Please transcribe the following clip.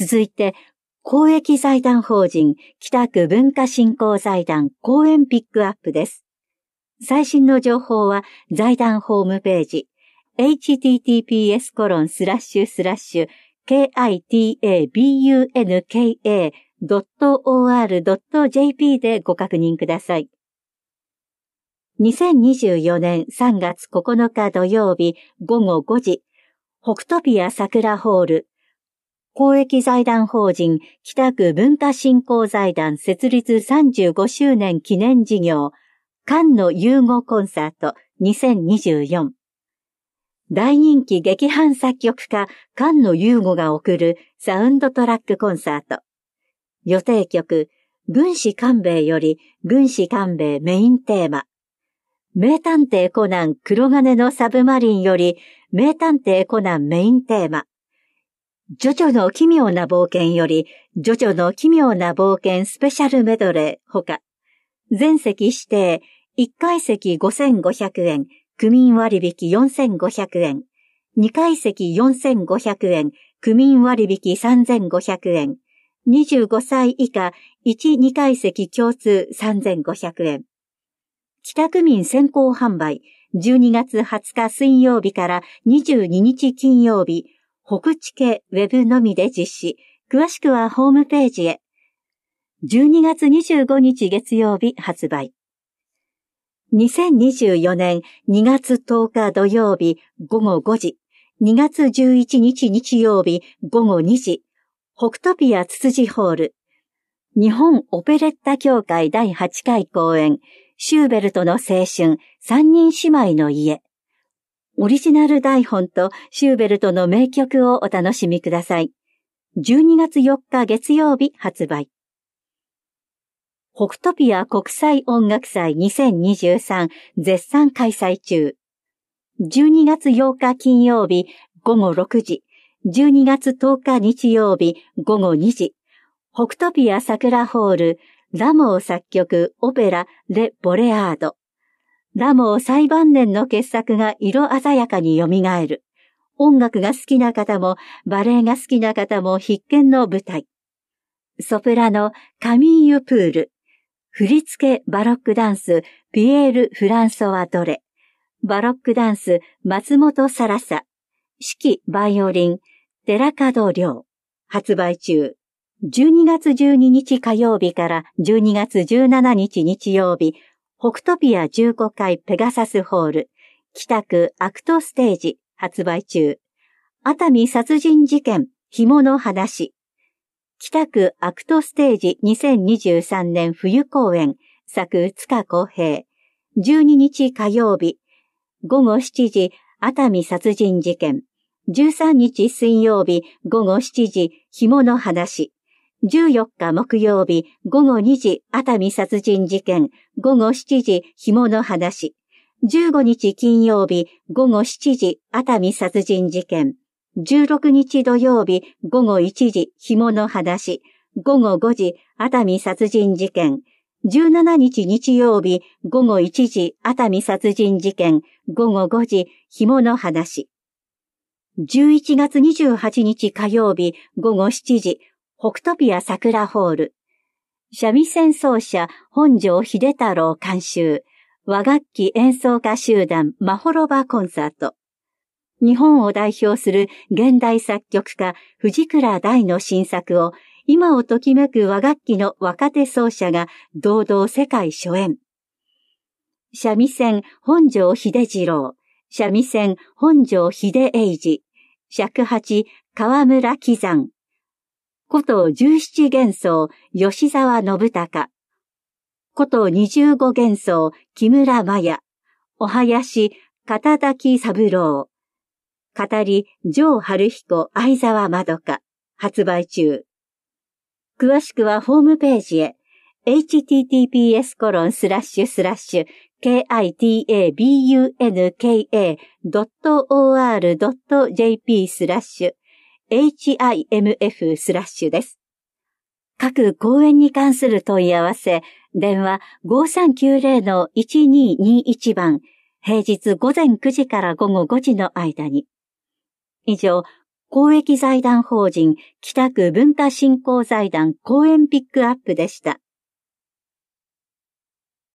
続いて、公益財団法人北区文化振興財団講演ピックアップです。最新の情報は財団ホームページ https://kitabunka.or.jp でご確認ください。2024年3月9日土曜日午後5時、北トピア桜ホール、公益財団法人北区文化振興財団設立35周年記念事業菅野祐吾コンサート2024。大人気劇伴作曲家菅野祐吾が送るサウンドトラックコンサート。予定曲、軍師官兵衛より軍師官兵衛メインテーマ。名探偵コナン黒金のサブマリンより名探偵コナンメインテーマ。ジョジョの奇妙な冒険より、ジョジョの奇妙な冒険スペシャルメドレーほか、全席指定、1階席5500円、区民割引4500円、2階席4500円、区民割引3500円、25歳以下1、2階席共通3500円。北区民先行販売、12月20日水曜日から22日金曜日、北地系ウェブのみで実施。詳しくはホームページへ。12月25日月曜日発売。2024年2月10日土曜日午後5時、2月11日日曜日午後2時、北トピアつつじホール、日本オペレッタ協会第8回公演、シューベルトの青春、三人姉妹の家。オリジナル台本とシューベルトの名曲をお楽しみください。12月4日月曜日発売。北トピア国際音楽祭2023絶賛開催中。12月8日金曜日午後6時、12月10日日曜日午後2時、北トピア桜ホール、ラモー作曲オペラレ・ボレアード。ラモー最晩年の傑作が色鮮やかに蘇る。音楽が好きな方もバレエが好きな方も必見の舞台。ソプラノカミーユ・プール。振付バロックダンスピエール・フランソワ・ドレ。バロックダンス松本サラサ。指揮バイオリン寺門亮。発売中。12月12日火曜日から12月17日日曜日。北トピア15階ペガサスホール、北区アクトステージ発売中。熱海殺人事件、紐の話。北区アクトステージ2023年冬公演、作塚公平。12日火曜日、午後7時、熱海殺人事件。13日水曜日、午後7時、紐の話。14日木曜日午後2時熱海殺人事件午後7時紐の話15日金曜日午後7時熱海殺人事件16日土曜日午後1時紐の話午後5時熱海殺人事件17日日曜日午後1時熱海殺人事件午後5時紐の話11月28日火曜日午後7時北トピア桜ホール。三味線奏者本庄秀太郎監修。和楽器演奏家集団マホロバコンサート。日本を代表する現代作曲家藤倉大の新作を今をときめく和楽器の若手奏者が堂々世界初演。三味線本庄秀次郎。三味線本庄秀英二。尺八河村喜山。こと十七元奏、吉沢信孝。こと25元奏、木村麻也。お囃子、片滝三郎。語り、城春彦、相沢まどか。発売中。詳しくはホームページへ。https://kitabunka.or.jp/HIMF/ です。各講演に関する問い合わせ、電話 5390-1221 番、平日午前9時から午後5時の間に。以上、 公益財団法人北区文化振興財団公演ピックアップでした。